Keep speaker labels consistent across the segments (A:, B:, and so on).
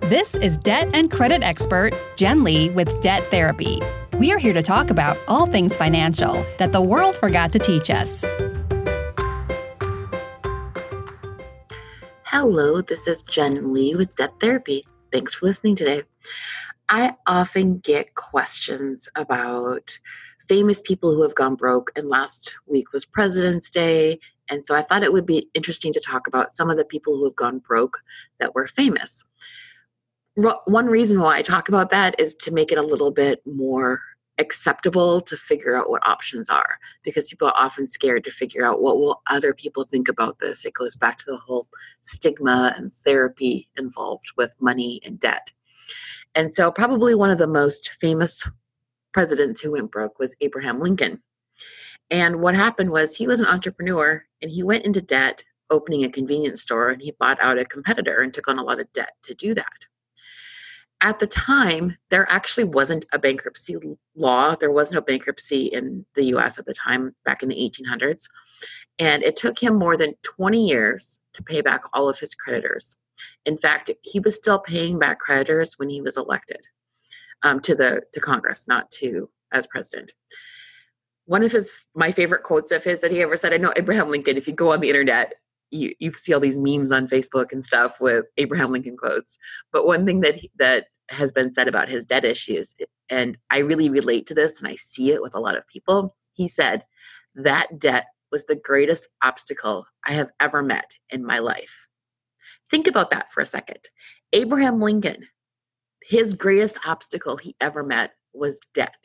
A: This is debt and credit expert Jen Lee with Debt Therapy. We are here to talk about all things financial that the world forgot to teach us.
B: Hello, this is Jen Lee with Debt Therapy. Thanks for listening today. I often get questions about famous people who have gone broke, and last week was President's Day, and so I thought it would be interesting to talk about some of the people who have gone broke that were famous. One reason why I talk about that is to make it a little bit more acceptable to figure out what options are, because people are often scared to figure out what will other people think about this. It goes back to the whole stigma and therapy involved with money and debt. And so probably one of the most famous presidents who went broke was Abraham Lincoln. And what happened was he was an entrepreneur and he went into debt opening a convenience store, and he bought out a competitor and took on a lot of debt to do that. At the time, there actually wasn't a bankruptcy law. There was no bankruptcy in the US at the time, back in the 1800s. And it took him more than 20 years to pay back all of his creditors. In fact, he was still paying back creditors when he was elected to Congress, not as president. One of my favorite quotes of his that he ever said, I know Abraham Lincoln, if you go on the internet, you see all these memes on Facebook and stuff with Abraham Lincoln quotes. But one thing that has been said about his debt issues, and I really relate to this and I see it with a lot of people, he said, that debt was the greatest obstacle I have ever met in my life. Think about that for a second. Abraham Lincoln, his greatest obstacle he ever met was debt.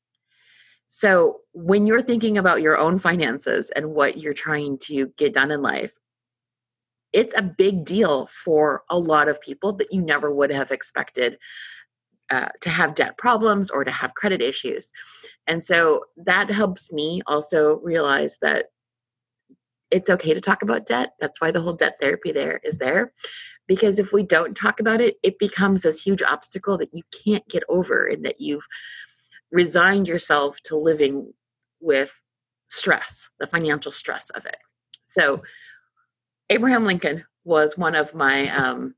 B: So when you're thinking about your own finances and what you're trying to get done in life, it's a big deal for a lot of people that you never would have expected to have debt problems or to have credit issues. And so that helps me also realize that it's okay to talk about debt. That's why the whole debt therapy is there. Because if we don't talk about it, it becomes this huge obstacle that you can't get over, and that you've resigned yourself to living with stress, the financial stress of it. So Abraham Lincoln was one of my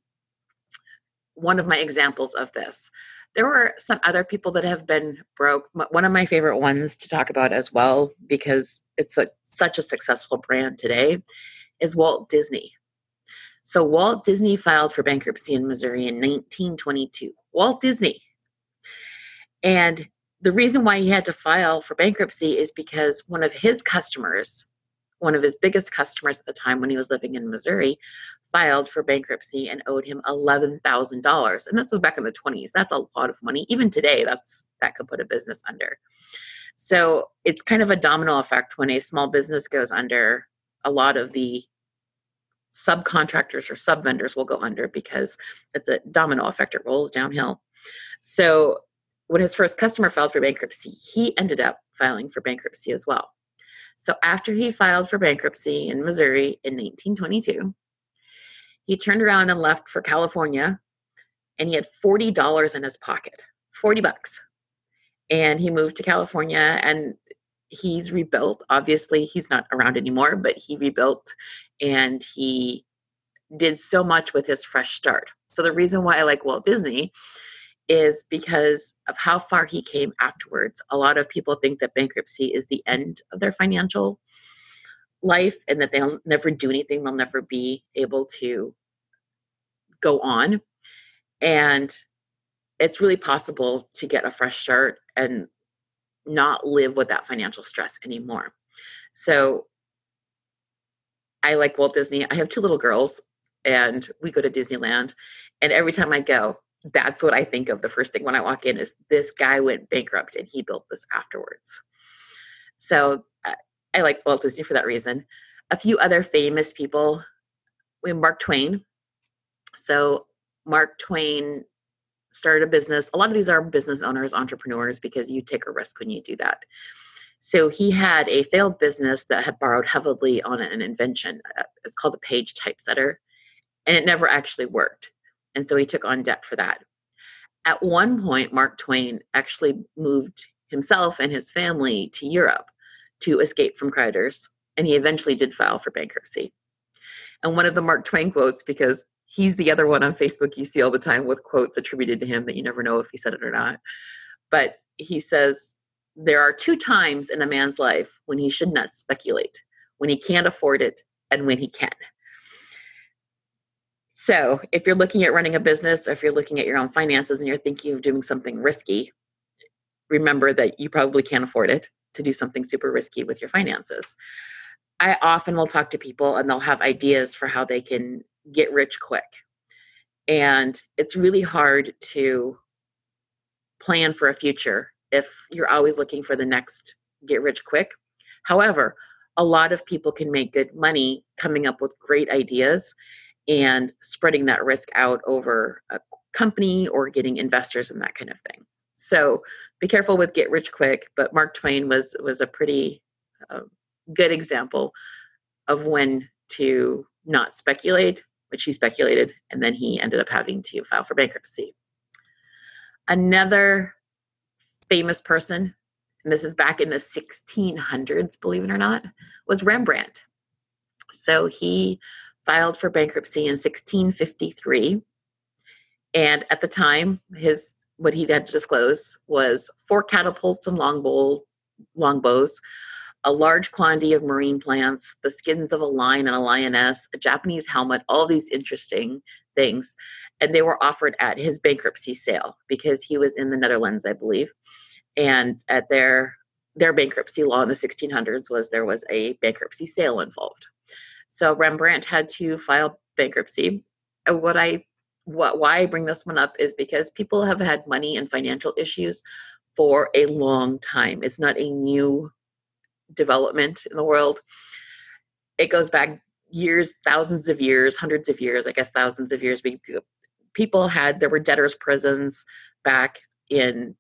B: examples of this. There were some other people that have been broke. One of my favorite ones to talk about as well, because it's such a successful brand today, is Walt Disney. So Walt Disney filed for bankruptcy in Missouri in 1922. Walt Disney. And the reason why he had to file for bankruptcy is because one of his biggest customers at the time when he was living in Missouri, filed for bankruptcy and owed him $11,000. And this was back in the 20s. That's a lot of money. Even today, that could put a business under. So it's kind of a domino effect. When a small business goes under, a lot of the subcontractors or sub-vendors will go under, because it's a domino effect. It rolls downhill. So when his first customer filed for bankruptcy, he ended up filing for bankruptcy as well. So after he filed for bankruptcy in Missouri in 1922, he turned around and left for California, and he had $40 in his pocket, $40. And he moved to California, and he's rebuilt. Obviously, he's not around anymore, but he rebuilt, and he did so much with his fresh start. So the reason why I like Walt Disney is because of how far he came afterwards. A lot of people think that bankruptcy is the end of their financial life, and that they'll never do anything. They'll never be able to go on. And it's really possible to get a fresh start and not live with that financial stress anymore. So I like Walt Disney. I have 2 little girls, and we go to Disneyland. And every time I go, that's what I think of. The first thing when I walk in is, this guy went bankrupt and he built this afterwards. So I like Walt Disney for that reason. A few other famous people, we have Mark Twain. So Mark Twain started a business. A lot of these are business owners, entrepreneurs, because you take a risk when you do that. So he had a failed business that had borrowed heavily on an invention. It's called a page typesetter, and it never actually worked. And so he took on debt for that. At one point, Mark Twain actually moved himself and his family to Europe to escape from creditors, and he eventually did file for bankruptcy. And one of the Mark Twain quotes, because He's the other one on Facebook you see all the time with quotes attributed to him that you never know if he said it or not. But he says, there are 2 times in a man's life when he should not speculate, when he can't afford it and when he can. So if you're looking at running a business, or if you're looking at your own finances and you're thinking of doing something risky, remember that you probably can't afford it to do something super risky with your finances. I often will talk to people and they'll have ideas for how they can get rich quick. And it's really hard to plan for a future if you're always looking for the next get rich quick. However, a lot of people can make good money coming up with great ideas and spreading that risk out over a company or getting investors and that kind of thing. So be careful with get rich quick, but Mark Twain was a pretty good example of when to not speculate, which he speculated, and then he ended up having to file for bankruptcy. Another famous person, and this is back in the 1600s, believe it or not, was Rembrandt. So he filed for bankruptcy in 1653. And at the time, what he had to disclose was 4 catapults and longbows, a large quantity of marine plants, the skins of a lion and a lioness, a Japanese helmet, all these interesting things. And they were offered at his bankruptcy sale because he was in the Netherlands, I believe. And at their bankruptcy law in the 1600s there was a bankruptcy sale involved. So Rembrandt had to file bankruptcy. And why I bring this one up is because people have had money and financial issues for a long time. It's not a new development in the world. It goes back years, thousands of years, hundreds of years, I guess thousands of years. There were debtors' prisons back in,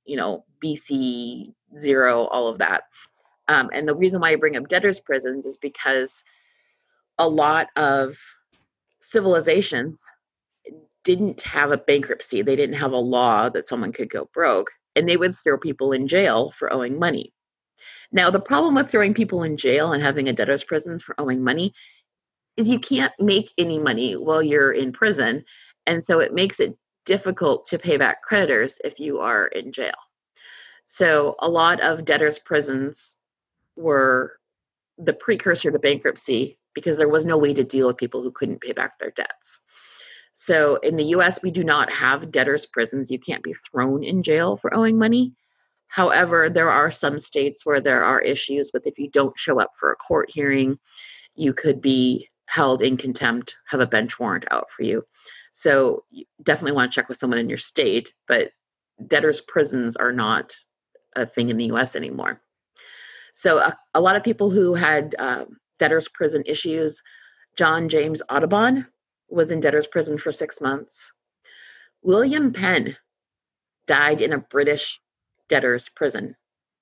B: BC 0, all of that. And the reason why I bring up debtors' prisons is because a lot of civilizations didn't have a bankruptcy. They didn't have a law that someone could go broke, and they would throw people in jail for owing money. Now, the problem with throwing people in jail and having a debtor's prisons for owing money is you can't make any money while you're in prison, and so it makes it difficult to pay back creditors if you are in jail. So a lot of debtor's prisons were the precursor to bankruptcy because there was no way to deal with people who couldn't pay back their debts. So in the US, we do not have debtor's prisons. You can't be thrown in jail for owing money. However, there are some states where there are issues with if you don't show up for a court hearing, you could be held in contempt, have a bench warrant out for you. So you definitely want to check with someone in your state, but debtor's prisons are not a thing in the US anymore. So a lot of people who had debtor's prison issues, John James Audubon was in debtor's prison for 6 months. William Penn died in a British debtor's prison.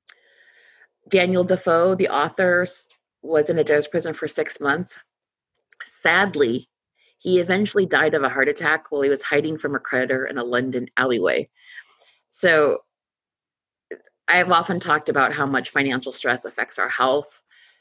B: Daniel Defoe, the author, was in a debtor's prison for 6 months. Sadly, he eventually died of a heart attack while he was hiding from a creditor in a London alleyway. So I have often talked about how much financial stress affects our health.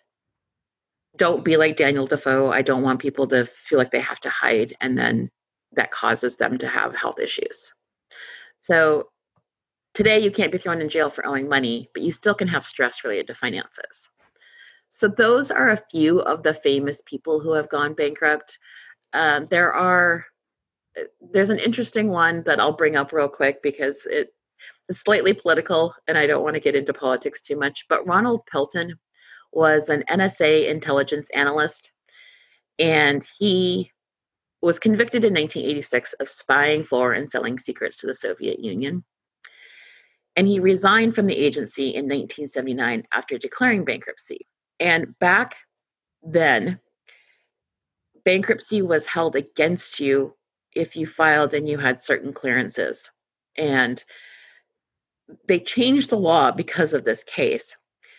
B: Don't be like Daniel Defoe. I don't want people to feel like they have to hide, and then that causes them to have health issues. So today you can't be thrown in jail for owing money, but you still can have stress related to finances. So those are a few of the famous people who have gone bankrupt. There's an interesting one that I'll bring up real quick because it's slightly political and I don't want to get into politics too much, but Ronald Pelton was an NSA intelligence analyst, and he was convicted in 1986 of spying for and selling secrets to the Soviet Union. And he resigned from the agency in 1979 after declaring bankruptcy. And back then, bankruptcy was held against you if you filed and you had certain clearances. And they changed the law because of this case.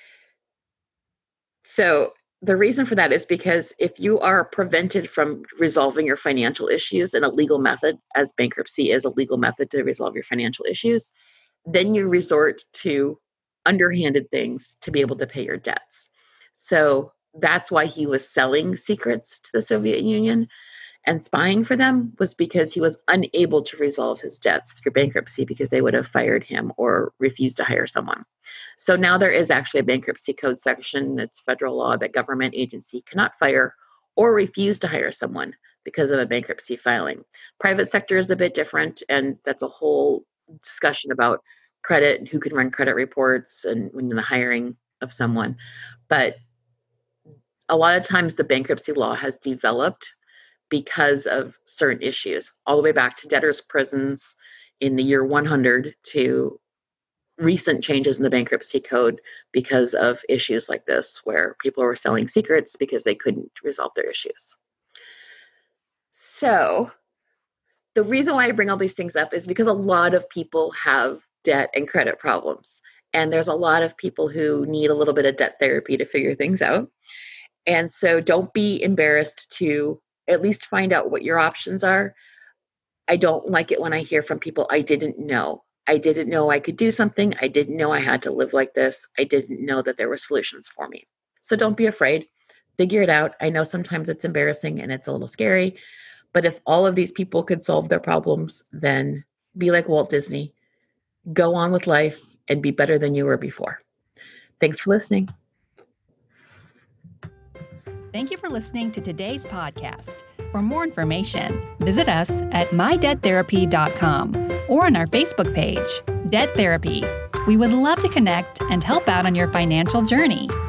B: So the reason for that is because if you are prevented from resolving your financial issues in a legal method, as bankruptcy is a legal method to resolve your financial issues, then you resort to underhanded things to be able to pay your debts. So that's why he was selling secrets to the Soviet Union. and spying for them was because he was unable to resolve his debts through bankruptcy because they would have fired him or refused to hire someone. So now there is actually a bankruptcy code section. It's federal law that government agency cannot fire or refuse to hire someone because of a bankruptcy filing. Private sector is a bit different, and that's a whole discussion about credit and who can run credit reports and when the hiring of someone. But a lot of times the bankruptcy law has developed because of certain issues, all the way back to debtors' prisons in the year 100 to recent changes in the bankruptcy code because of issues like this, where people were selling secrets because they couldn't resolve their issues. So the reason why I bring all these things up is because a lot of people have debt and credit problems. And there's a lot of people who need a little bit of debt therapy to figure things out. And so don't be embarrassed to at least find out what your options are. I don't like it when I hear from people, I didn't know. I didn't know I could do something. I didn't know I had to live like this. I didn't know that there were solutions for me. So don't be afraid. Figure it out. I know sometimes it's embarrassing and it's a little scary, but if all of these people could solve their problems, then be like Walt Disney. Go on with life and be better than you were before. Thanks for listening.
A: Thank you for listening to today's podcast. For more information, visit us at mydebttherapy.com or on our Facebook page, Debt Therapy. We would love to connect and help out on your financial journey.